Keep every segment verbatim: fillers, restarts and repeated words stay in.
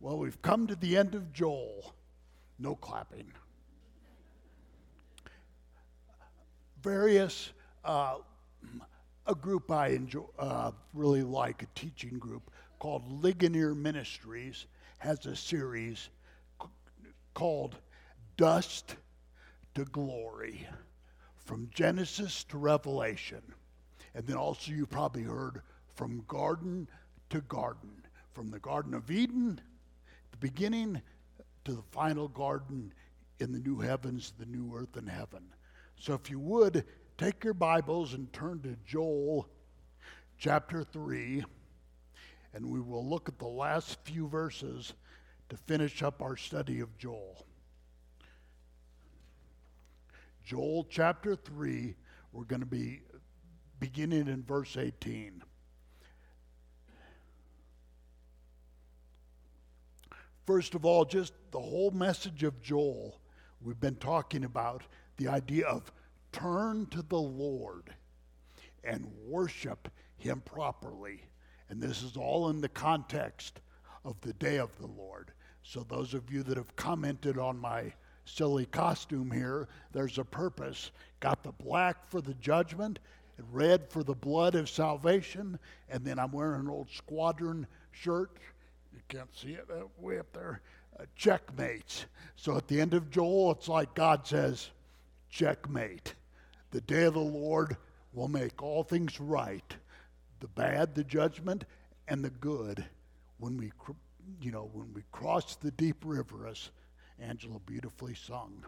Well, we've come to the end of Joel. No clapping. Various, uh, a group I enjoy, uh, really like, a teaching group called Ligonier Ministries, has a series c- called Dust to Glory, from Genesis to Revelation. And then also you probably heard From Garden to Garden, from the Garden of Eden, the beginning, to the final garden in the new heavens, the new earth and heaven. So if you would, take your Bibles and turn to Joel chapter three, and we will look at the last few verses to finish up our study of Joel. Joel chapter three, we're going to be beginning in verse eighteen. First of all, just the whole message of Joel, we've been talking about the idea of turn to the Lord and worship Him properly. And this is all in the context of the day of the Lord. So those of you that have commented on my silly costume here, there's a purpose. Got the black for the judgment, red for the blood of salvation, and then I'm wearing an old squadron shirt. You can't see it uh, way up there. Uh, checkmates. So at the end of Joel, it's like God says, checkmate. The day of the Lord will make all things right. The bad, the judgment, and the good. When we, you know, when we cross the deep river, as Angela beautifully sung.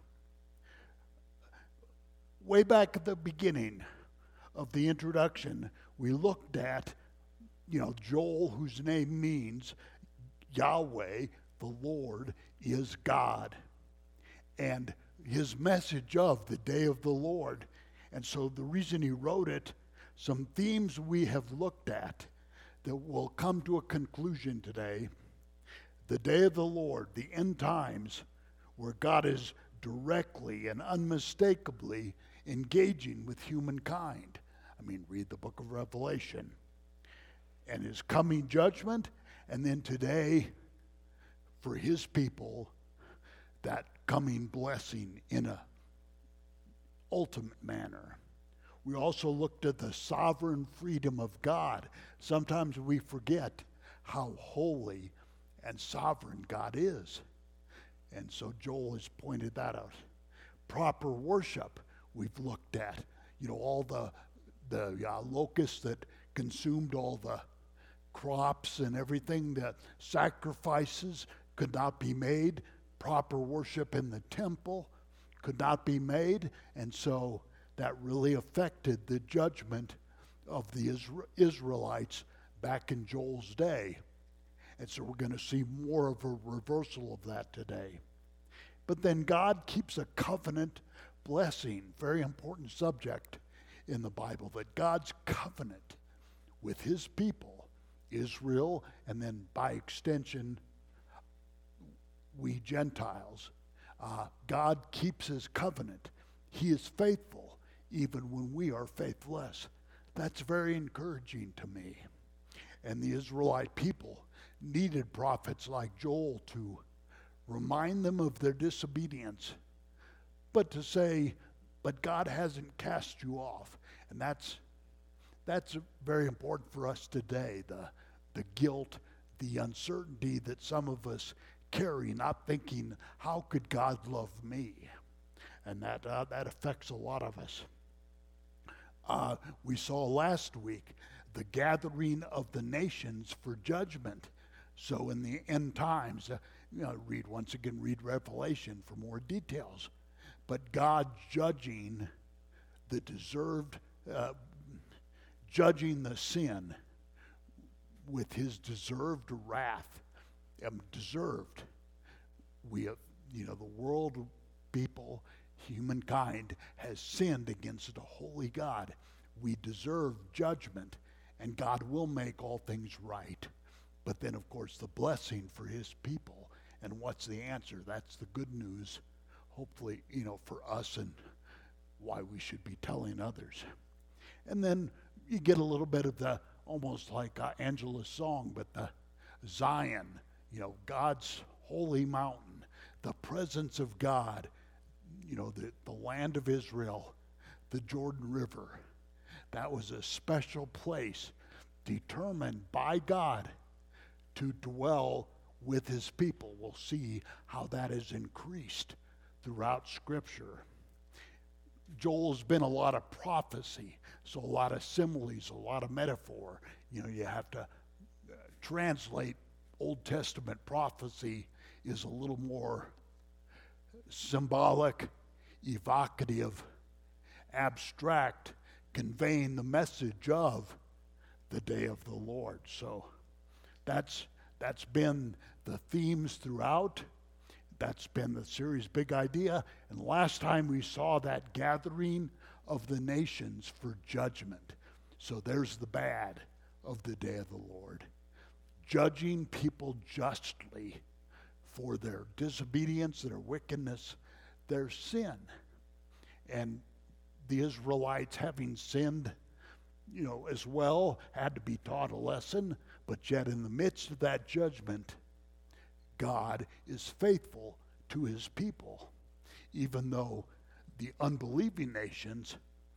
Way back at the beginning of the introduction, we looked at, you know, Joel, whose name means Yahweh, the Lord, is God. And his message of the day of the Lord. And so the reason he wrote it, some themes we have looked at that will come to a conclusion today. The day of the Lord, the end times, where God is directly and unmistakably engaging with humankind. I mean, read the book of Revelation. And his coming judgment, and then today, for his people, that coming blessing in a ultimate manner. We also looked at the sovereign freedom of God. Sometimes we forget how holy and sovereign God is. And so Joel has pointed that out. Proper worship, we've looked at. You know, all the, the uh, locusts that consumed all the crops and everything, that sacrifices could not be made. Proper worship in the temple could not be made. And so that really affected the judgment of the Isra- Israelites back in Joel's day. And so we're going to see more of a reversal of that today. But then God keeps a covenant blessing, very important subject in the Bible, that God's covenant with his people, Israel, and then by extension, we Gentiles. Uh, God keeps his covenant. He is faithful even when we are faithless. That's very encouraging to me. And the Israelite people needed prophets like Joel to remind them of their disobedience, but to say, but God hasn't cast you off. And that's that's very important for us today, the, the guilt, the uncertainty that some of us carry, not thinking, how could God love me? And that, uh, that affects a lot of us. Uh, we saw last week the gathering of the nations for judgment. So in the end times, uh, you know, read once again, read Revelation for more details. But God judging the deserved, uh, judging the sin with his deserved wrath, um, deserved. We have, you know, the world, people, humankind has sinned against a holy God. We deserve judgment, and God will make all things right. But then, of course, the blessing for his people. And what's the answer? That's the good news, hopefully, you know, for us and why we should be telling others. And then you get a little bit of the, almost like uh, Angela's song, but the Zion, you know, God's holy mountain, the presence of God, you know, the, the land of Israel, the Jordan River. That was a special place determined by God to dwell with his people. We'll see how that has increased throughout Scripture. Joel's been a lot of prophecy, so a lot of similes, a lot of metaphor. You know, you have to uh, translate Old Testament prophecy is a little more symbolic, evocative, abstract, conveying the message of the day of the Lord. So that's that's been the themes throughout. That's been the series' big idea. And last time we saw that gathering of the nations for judgment. So there's the bad of the day of the Lord. Judging people justly for their disobedience, their wickedness, their sin. And the Israelites, having sinned, you know, as well, had to be taught a lesson. But yet in the midst of that judgment, God is faithful to his people, even though the unbelieving nations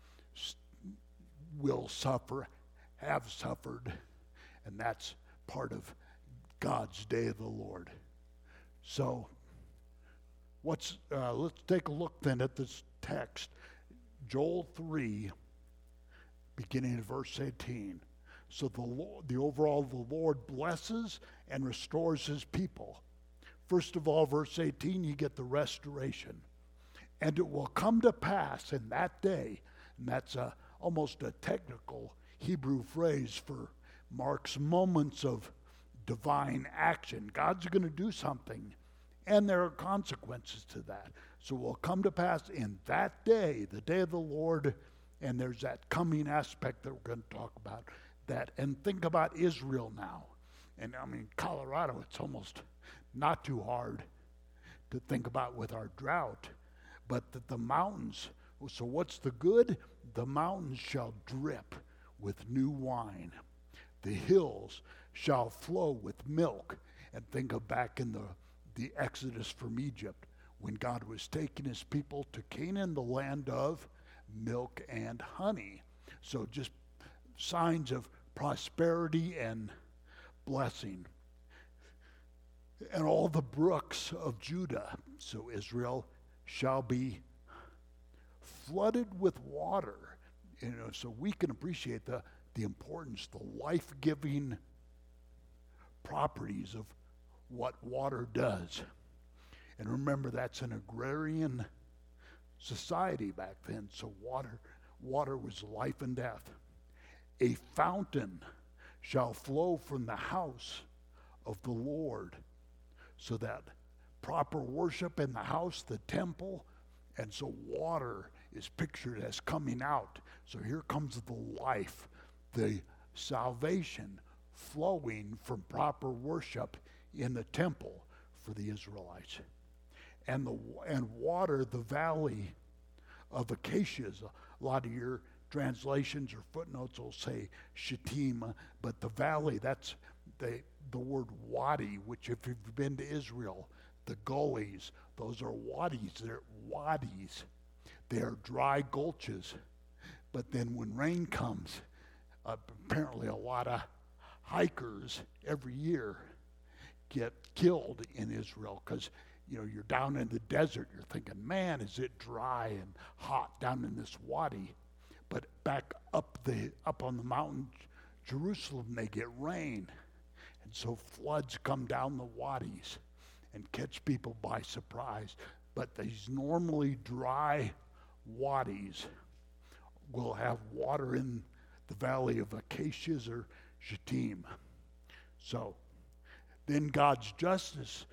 will suffer, have suffered, and that's part of God's day of the Lord. So, what's uh, let's take a look then at this text, Joel three, beginning at verse eighteen. So the Lord, the overall, the Lord blesses and restores his people. First of all, verse eighteen, you get the restoration. And it will come to pass in that day, and that's a, almost a technical Hebrew phrase for marks moments of divine action. God's going to do something, and there are consequences to that. So it will come to pass in that day, the day of the Lord, and there's that coming aspect that we're going to talk about. That, and think about Israel now. And I mean, Colorado, it's almost not too hard to think about with our drought, but that the mountains, so what's the good? The mountains shall drip with new wine. The hills shall flow with milk. And think of back in the, the Exodus from Egypt, when God was taking his people to Canaan, the land of milk and honey. So just signs of prosperity and blessing. And all the brooks of Judah, so Israel, shall be flooded with water. You know, so we can appreciate the, the importance, the life-giving properties of what water does. And remember, that's an agrarian society back then, so water, water was life and death. A fountain shall flow from the house of the Lord, so that proper worship in the house, the temple, and so water is pictured as coming out. So here comes the life, the salvation flowing from proper worship in the temple for the Israelites. And the and water, the valley of acacias. A lot of your translations or footnotes will say Shittim, but the valley, that's the, the word wadi, which if you've been to Israel, the gullies, those are wadis, they're wadis. They're dry gulches. But then when rain comes, uh, apparently a lot of hikers every year get killed in Israel because, you know, you're down in the desert, you're thinking, man, is it dry and hot down in this wadi. But back up the up on the mountain, Jerusalem, they get rain. And so floods come down the wadis and catch people by surprise. But these normally dry wadis will have water in the valley of acacias or Shittim. So then God's justice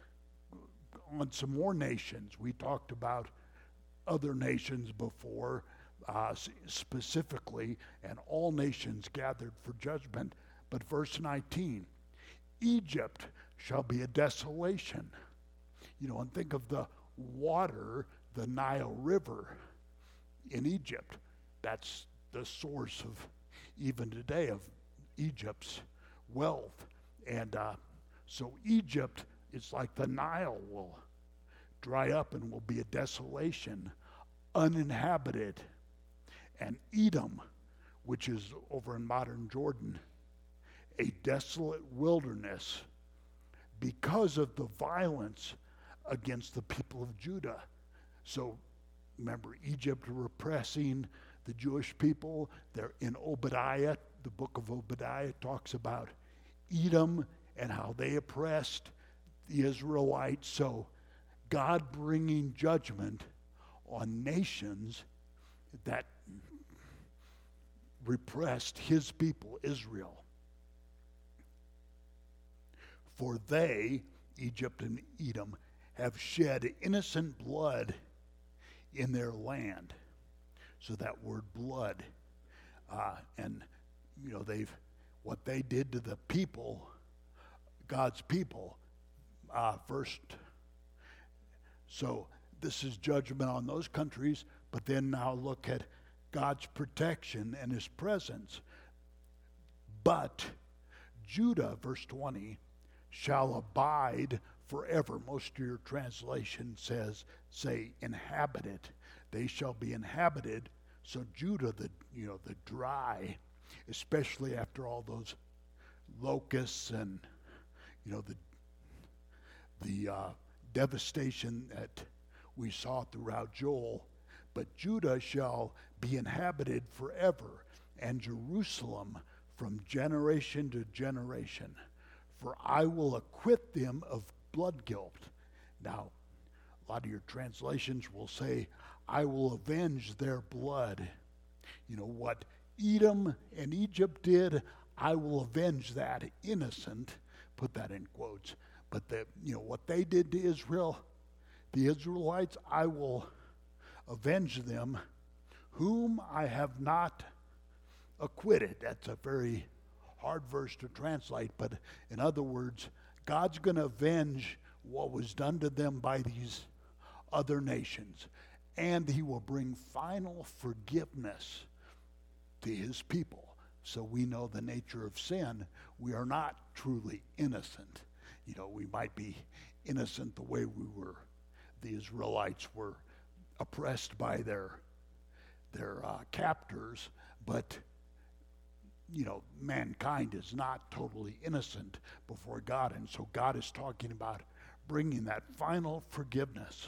on some more nations. We talked about other nations before, uh, specifically, and all nations gathered for judgment. But verse nineteen, Egypt shall be a desolation. You know, and think of the water, the Nile River in Egypt. That's the source of, even today, of Egypt's wealth. And uh, so Egypt it's like the Nile will dry up and will be a desolation, uninhabited. And Edom, which is over in modern Jordan, a desolate wilderness because of the violence against the people of Judah. So remember, Egypt repressing the Jewish people. They're in Obadiah. The book of Obadiah talks about Edom and how they oppressed the Israelites. So God bringing judgment on nations that repressed his people, Israel. For they, Egypt and Edom, have shed innocent blood in their land. So that word blood, uh, and you know, they've, what they did to the people, God's people, uh, first. So this is judgment on those countries, but then now look at God's protection and his presence. But Judah, verse twenty, shall abide forever. Most of your translation says, say, inhabited. They shall be inhabited. So Judah, the you know, the dry, especially after all those locusts and you know the the uh, devastation that we saw throughout Joel. But Judah shall be inhabited forever, and Jerusalem from generation to generation. For I will acquit them of blood guilt. Now, a lot of your translations will say, I will avenge their blood. You know, what Edom and Egypt did, I will avenge that. Innocent, put that in quotes. But the, you know, what they did to Israel, the Israelites, I will avenge them, whom I have not acquitted. That's a very hard verse to translate, but in other words, God's going to avenge what was done to them by these other nations, and he will bring final forgiveness to his people. So we know the nature of sin. We are not truly innocent. You know, we might be innocent the way we were, the Israelites were oppressed by their their uh, captors, but you know, mankind is not totally innocent before God, and so God is talking about bringing that final forgiveness.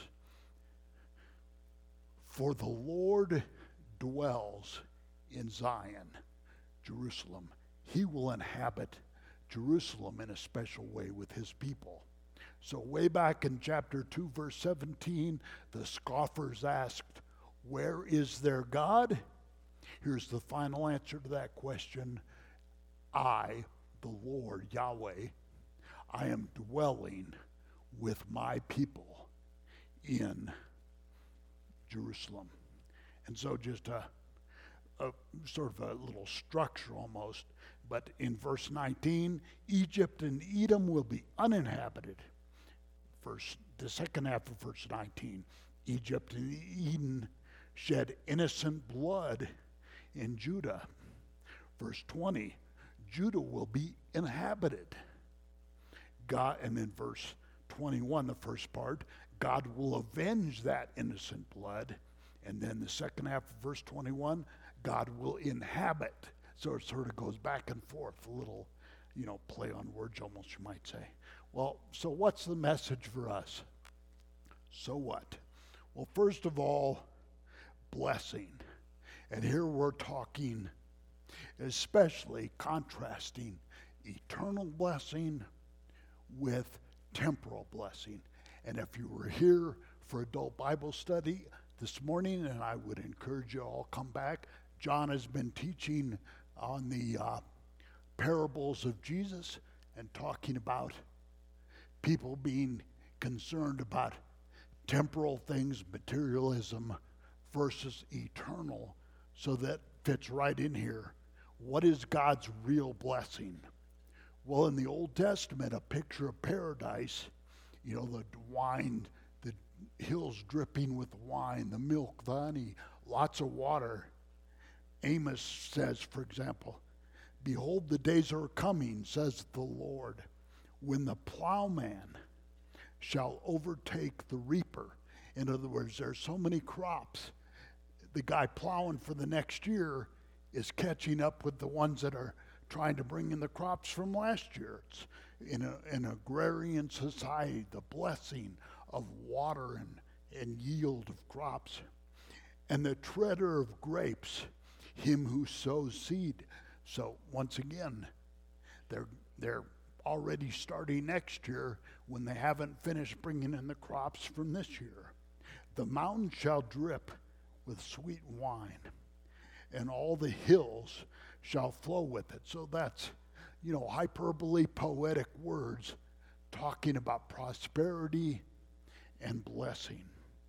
For the Lord dwells in Zion, Jerusalem. He will inhabit Jerusalem in a special way with his people. So way back in chapter two, verse seventeen, the scoffers asked, where is their God? Here's the final answer to that question. I, the Lord, Yahweh, I am dwelling with my people in Jerusalem. And so just a, a sort of a little structure almost, but in verse nineteen, Egypt and Edom will be uninhabited. Verse, the second half of verse nineteen, Egypt and Edom shed innocent blood in Judah. Verse twenty, Judah will be inhabited. God, and then verse twenty-one, the first part, God will avenge that innocent blood. And then the second half of verse twenty-one, God will inhabit. So it sort of goes back and forth, a little, you know, play on words almost, you might say. Well, so what's the message for us? So what? Well, first of all, blessing. And here we're talking, especially contrasting eternal blessing with temporal blessing. And if you were here for adult Bible study this morning, and I would encourage you all come back, John has been teaching on the uh, parables of Jesus and talking about people being concerned about temporal things, materialism, versus eternal. So that fits right in here. What is God's real blessing? Well, in the Old Testament, a picture of paradise, you know, the wine, the hills dripping with wine, the milk, the honey, lots of water. Amos says, for example, behold, the days are coming, says the Lord, when the plowman shall overtake the reaper. In other words, there's so many crops. The guy plowing for the next year is catching up with the ones that are trying to bring in the crops from last year. It's in a, an agrarian society, the blessing of water and, and yield of crops. And the treader of grapes, him who sows seed. So once again, they're they're already starting next year when they haven't finished bringing in the crops from this year. The mountain shall drip with sweet wine, and all the hills shall flow with it. So that's, you know, hyperbole, poetic words talking about prosperity and blessing.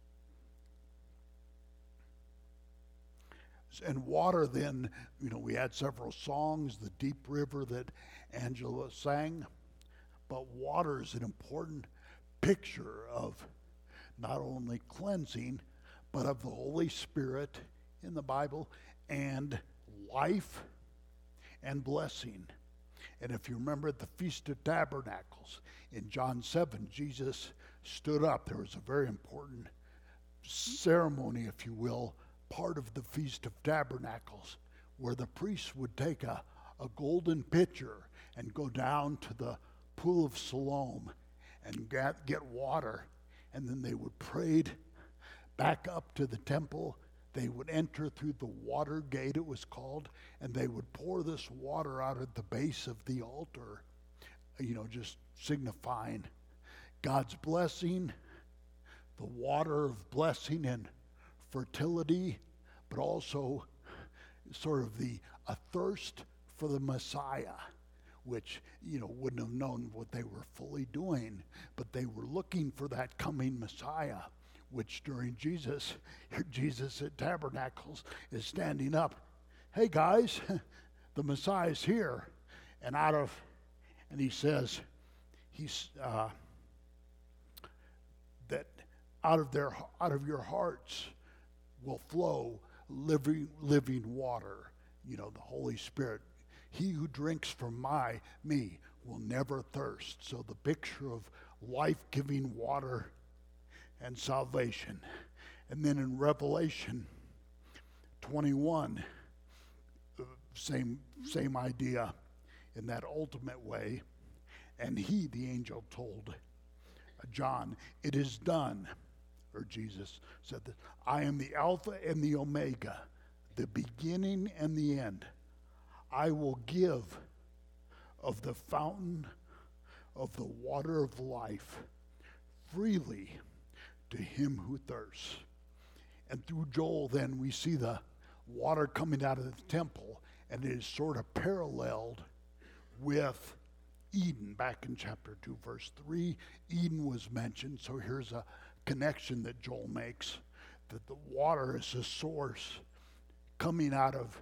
And water then, you know, we had several songs, the deep river that Angela sang, but water is an important picture of not only cleansing, but of the Holy Spirit in the Bible, and life and blessing. And if you remember at the Feast of Tabernacles in John seven, Jesus stood up. There was a very important ceremony, if you will, part of the Feast of Tabernacles, where the priests would take a, a golden pitcher and go down to the pool of Siloam and get, get water, and then they would parade back up to the temple. They would enter through the water gate, it was called, and they would pour this water out at the base of the altar, you know, just signifying God's blessing, the water of blessing and fertility, but also sort of the a thirst for the Messiah, which, you know, wouldn't have known what they were fully doing, but they were looking for that coming Messiah, which during Jesus, Jesus at Tabernacles is standing up. Hey guys, the Messiah's here. And out of, and he says, he's, uh, that out of their, out of your hearts will flow living, living water. You know, the Holy Spirit. He who drinks from my, me, will never thirst. So the picture of life-giving water and salvation. And then in Revelation twenty-one, same, same idea in that ultimate way. And he, the angel, told John, it is done. Or Jesus said that, I am the Alpha and the Omega, the beginning and the end. I will give of the fountain of the water of life freely to him who thirsts. And through Joel then we see the water coming out of the temple, and it is sort of paralleled with Eden. Back in chapter two, verse three, Eden was mentioned, so here's a connection that Joel makes, that the water is a source coming out of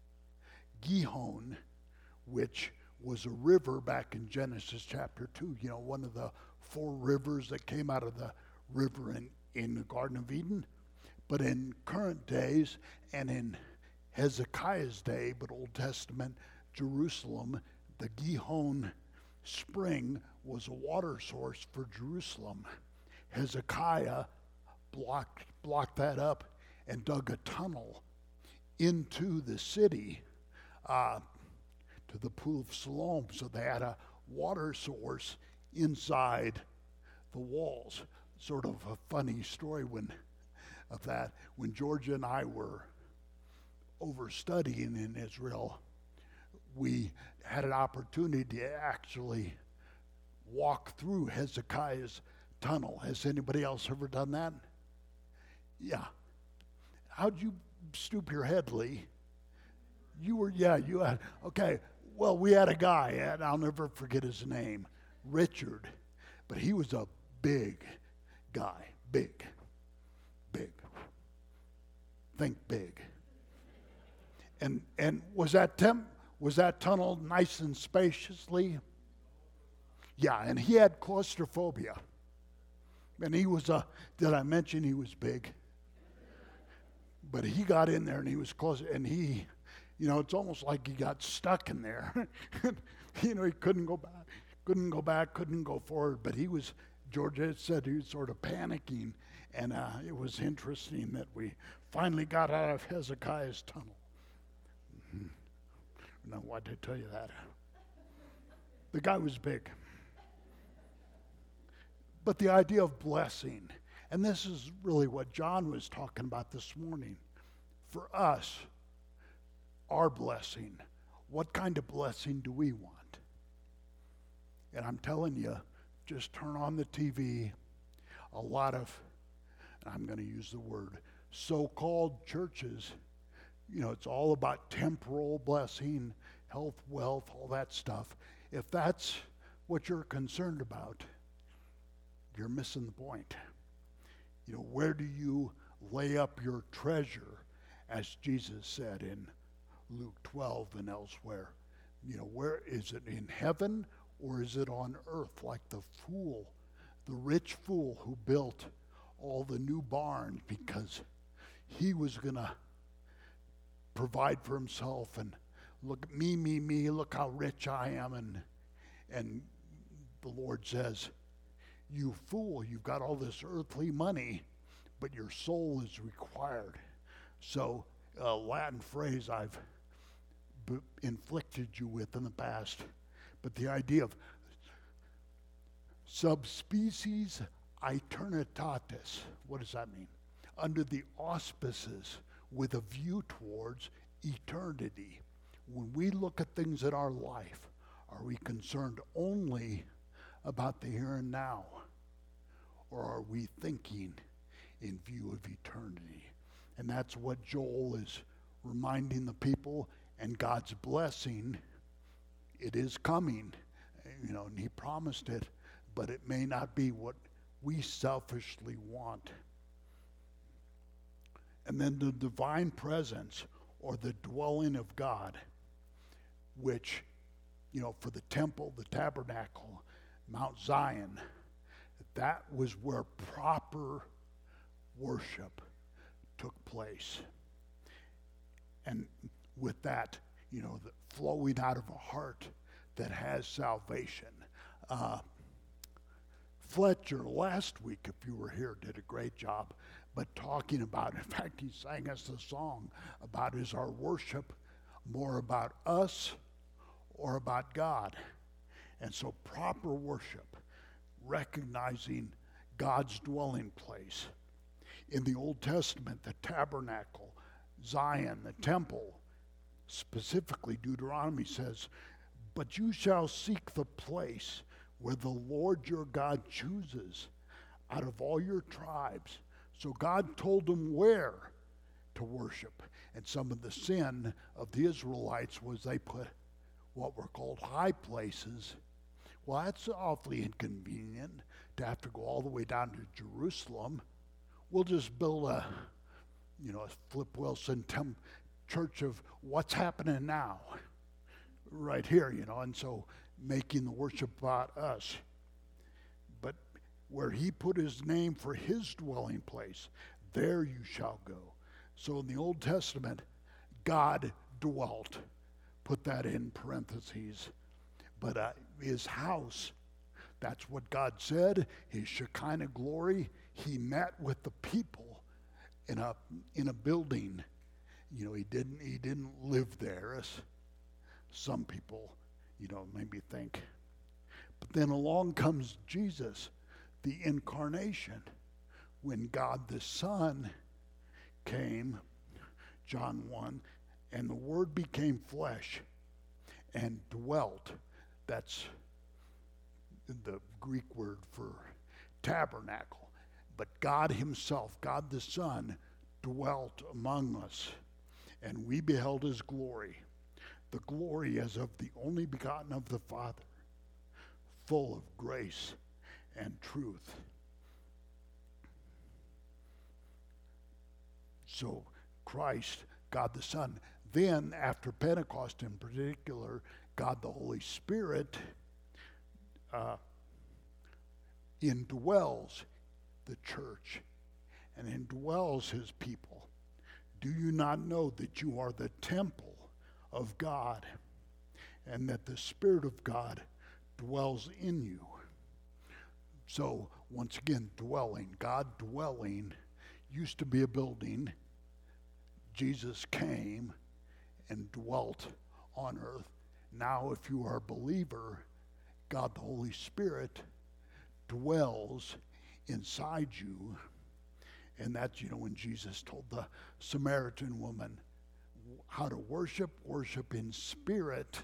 Gihon, which was a river back in Genesis chapter two, you know, one of the four rivers that came out of the river in, in the Garden of Eden. But in current days and in Hezekiah's day, but Old Testament Jerusalem, the Gihon spring was a water source for Jerusalem. Hezekiah blocked, blocked that up and dug a tunnel into the city uh, to the pool of Siloam. So they had a water source inside the walls. Sort of a funny story when of that. When Georgia and I were over studying in Israel, we had an opportunity to actually walk through Hezekiah's tunnel. Has anybody else ever done that? Yeah. How'd you stoop your head, Lee? You were, yeah, you had, okay. Well, we had a guy, and I'll never forget his name, Richard, but he was a big guy, big, big. Think big. And and was that temp, was that tunnel nice and spaciously? Yeah, and he had claustrophobia. And he was a, did I mention he was big? But he got in there and he was close, and he, you know, it's almost like he got stuck in there. You know, he couldn't go back, couldn't go back, couldn't go forward, but he was George had said he was sort of panicking, and uh, it was interesting that we finally got out of Hezekiah's tunnel. Mm-hmm. Now, why did I tell you that? The guy was big. But the idea of blessing, and this is really what John was talking about this morning. For us, our blessing, what kind of blessing do we want? And I'm telling you, just turn on the T V. A lot of, I'm going to use the word, so-called churches, you know, it's all about temporal blessing, health, wealth, all that stuff. If that's what you're concerned about, you're missing the point. You know, where do you lay up your treasure, as Jesus said in Luke twelve and elsewhere? You know, where is it, in heaven or is it on earth, like the fool, the rich fool who built all the new barns because he was going to provide for himself and look, me, me, me, look how rich I am. And, and the Lord says, you fool, you've got all this earthly money, but your soul is required. So a Latin phrase I've b- inflicted you with in the past, but the idea of subspecies aeternitatis, what does that mean? Under the auspices with a view towards eternity. When we look at things in our life, are we concerned only about the here and now? Or are we thinking in view of eternity? And that's what Joel is reminding the people, and God's blessing, it is coming, you know, and he promised it, but it may not be what we selfishly want. And then the divine presence, or the dwelling of God, which, you know, for the temple, the tabernacle, Mount Zion, that was where proper worship took place. And with that, you know, the flowing out of a heart that has salvation. Uh, Fletcher last week, if you were here, did a great job, but talking about, in fact, he sang us a song about, is our worship more about us or about God? And so proper worship, recognizing God's dwelling place. In the Old Testament, the tabernacle, Zion, the temple, specifically Deuteronomy says, but you shall seek the place where the Lord your God chooses out of all your tribes. So God told them where to worship. And some of the sin of the Israelites was they put what were called high places. Well, that's awfully inconvenient to have to go all the way down to Jerusalem. We'll just build a, you know, a Flip Wilson temp- church of what's happening now, right here, you know, and so making the worship about us. But where he put his name for his dwelling place, there you shall go. So in the Old Testament, God dwelt. Put that in parentheses. But uh, his house, that's what God said, his Shekinah glory, he met with the people in a in a building. You know, he didn't he didn't live there, as some people, you know, maybe think. But then along comes Jesus, the incarnation, when God the Son came, John one, and the Word became flesh and dwelt. That's the Greek word for tabernacle. But God himself, God the Son, dwelt among us, and we beheld his glory, the glory as of the only begotten of the Father, full of grace and truth. So Christ, God the Son, then after Pentecost in particular, God the Holy Spirit uh, indwells the church and indwells his people. Do you not know that you are the temple of God and that the Spirit of God dwells in you? So once again, dwelling. God dwelling used to be a building. Jesus came and dwelt on earth. Now, if you are a believer, God the Holy Spirit dwells inside you. And that's, you know, when Jesus told the Samaritan woman how to worship, worship in spirit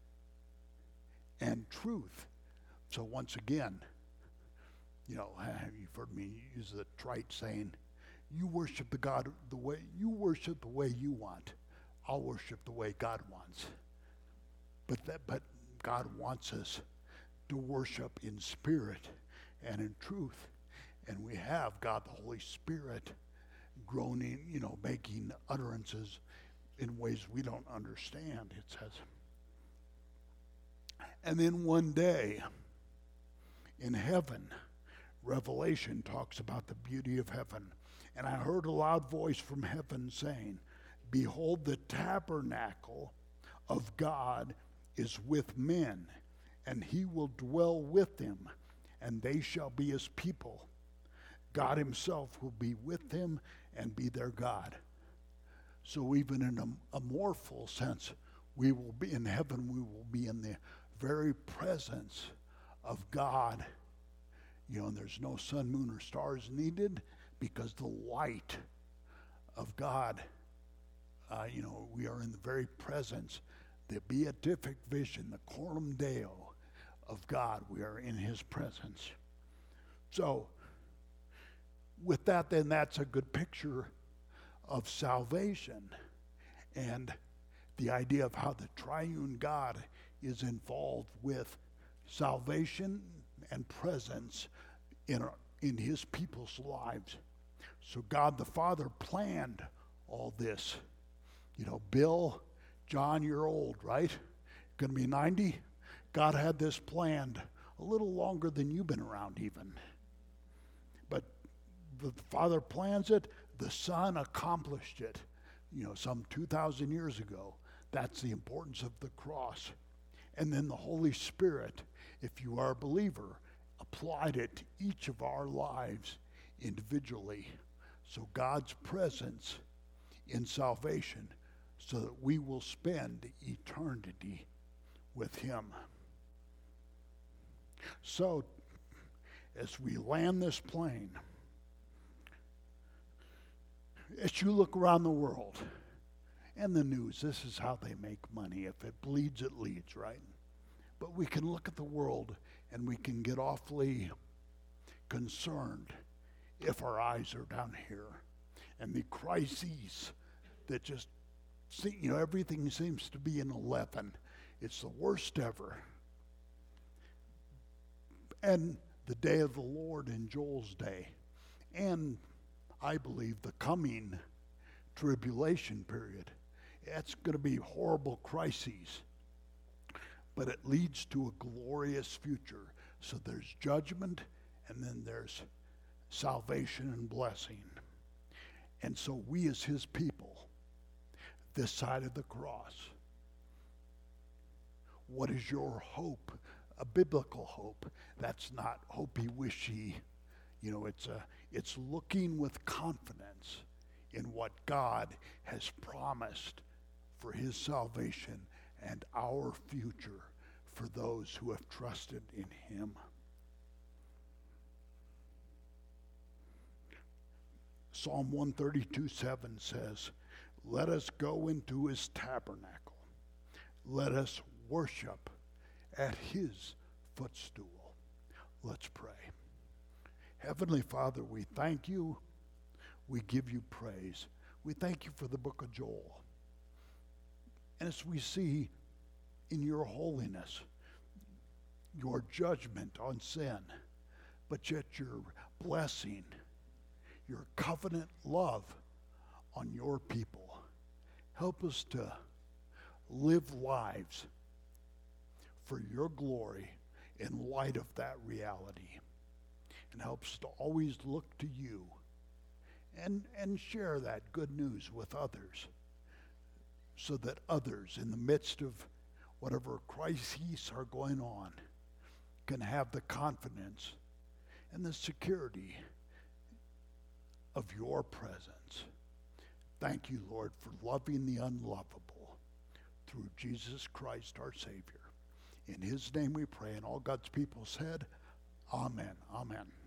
and truth. So once again, you know, you've heard me use the trite saying, you worship the God the way you worship the way you want. I'll worship the way God wants. But that, but God wants us to worship in spirit and in truth. And we have God the Holy Spirit groaning, you know, making utterances in ways we don't understand, it says. And then one day in heaven, Revelation talks about the beauty of heaven. And I heard a loud voice from heaven saying, behold, the tabernacle of God is with men, and he will dwell with them, and they shall be his people. God himself will be with them and be their God. So even in a, a mortal sense, we will be in heaven, we will be in the very presence of God. You know, and there's no sun, moon, or stars needed because the light of God, uh, you know, we are in the very presence, the beatific vision, the coram deo of God. We are in his presence. So, with that, then, that's a good picture of salvation and the idea of how the triune God is involved with salvation and presence in, our, in his people's lives. So God the Father planned all this. You know, Bill, John, you're old, right? Going to be ninety? God had this planned a little longer than you've been around even. But the Father plans it, the Son accomplished it, you know, some two thousand years ago. That's the importance of the cross. And then the Holy Spirit, if you are a believer, applied it to each of our lives individually. So God's presence in salvation so that we will spend eternity with him. So, as we land this plane, as you look around the world and the news, this is how they make money. If it bleeds, it leads, right? But we can look at the world and we can get awfully concerned if our eyes are down here. And the crises that just, see, you know, everything seems to be in eleven. It's the worst ever. And the day of the Lord in Joel's day. And I believe the coming tribulation period. It's going to be horrible crises. But it leads to a glorious future. So there's judgment and then there's salvation and blessing. And so we as his people, this side of the cross, what is your hope? A biblical hope. That's not hopey-wishy. You know, it's a, it's looking with confidence in what God has promised for his salvation and our future for those who have trusted in him. Psalm one thirty-two seven says, let us go into his tabernacle. Let us worship at his footstool. Let's pray. Heavenly Father, we thank you. We give you praise. We thank you for the book of Joel. And as we see in your holiness, your judgment on sin, but yet your blessing, your covenant love on your people. Help us to live lives for your glory in light of that reality. And help us to always look to you and, and share that good news with others so that others in the midst of whatever crises are going on can have the confidence and the security of your presence. Thank you, Lord, for loving the unlovable through Jesus Christ, our Savior. In his name we pray, and all God's people said, Amen. Amen.